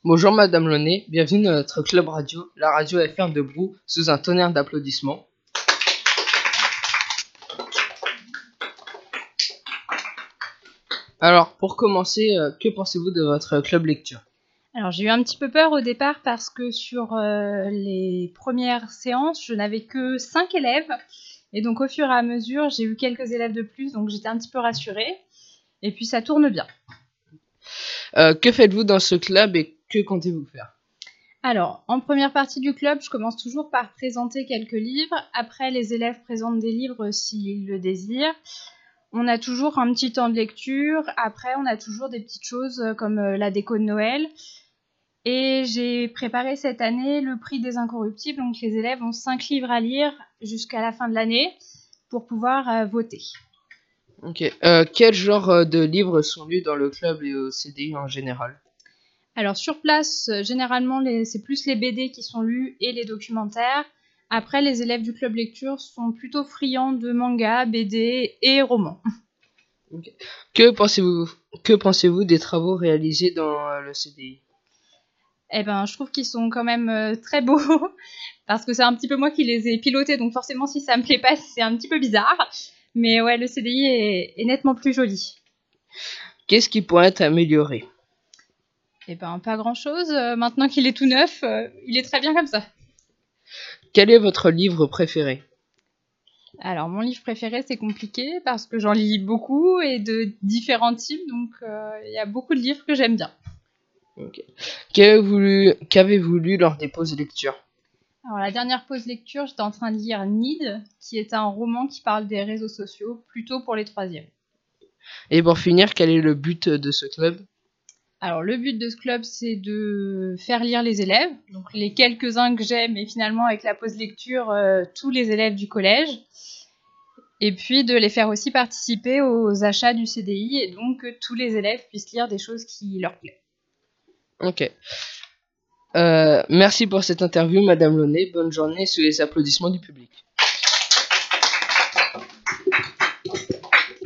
Bonjour Madame Launay, bienvenue dans notre club radio, la radio FM de Brou, sous un tonnerre d'applaudissements. Alors, pour commencer, que pensez-vous de votre club lecture? Alors j'ai eu un petit peu peur au départ parce que sur les premières séances, je n'avais que 5 élèves. Et donc au fur et à mesure, j'ai eu quelques élèves de plus, donc j'étais un petit peu rassurée. Et puis ça tourne bien. Que faites-vous dans ce club et que comptez-vous faire? Alors, en première partie du club, je commence toujours par présenter quelques livres. Après, les élèves présentent des livres s'ils le désirent. On a toujours un petit temps de lecture. Après, on a toujours des petites choses comme la déco de Noël. Et j'ai préparé cette année le prix des incorruptibles. Donc, les élèves ont 5 livres à lire jusqu'à la fin de l'année pour pouvoir voter. Ok. Quel genre de livres sont lus dans le club et au CDI en général? Alors, sur place, généralement, c'est plus les BD qui sont lus et les documentaires. Après, les élèves du club lecture sont plutôt friands de mangas, BD et romans. Ok. Que pensez-vous des travaux réalisés dans le CDI? Eh ben, je trouve qu'ils sont quand même très beaux parce que c'est un petit peu moi qui les ai pilotés, donc forcément, si ça me plaît pas, c'est un petit peu bizarre. Mais ouais, le CDI est nettement plus joli. Qu'est-ce qui pourrait être amélioré? Eh ben, pas grand-chose. Maintenant qu'il est tout neuf, il est très bien comme ça. Quel est votre livre préféré? Alors, mon livre préféré, c'est compliqué parce que j'en lis beaucoup et de différents types, donc il y a beaucoup de livres que j'aime bien. Ok. Qu'avez-vous lu lors des pauses lecture? Alors, la dernière pause lecture, j'étais en train de lire Need, qui est un roman qui parle des réseaux sociaux, plutôt pour les troisièmes. Et pour finir, quel est le but de ce club? Alors, le but de ce club, c'est de faire lire les élèves, donc les quelques-uns que j'aime, et finalement, avec la pause lecture, tous les élèves du collège. Et puis de les faire aussi participer aux achats du CDI, et donc que tous les élèves puissent lire des choses qui leur plaisent. Ok. Merci pour cette interview, Madame Launay. Bonne journée sous les applaudissements du public.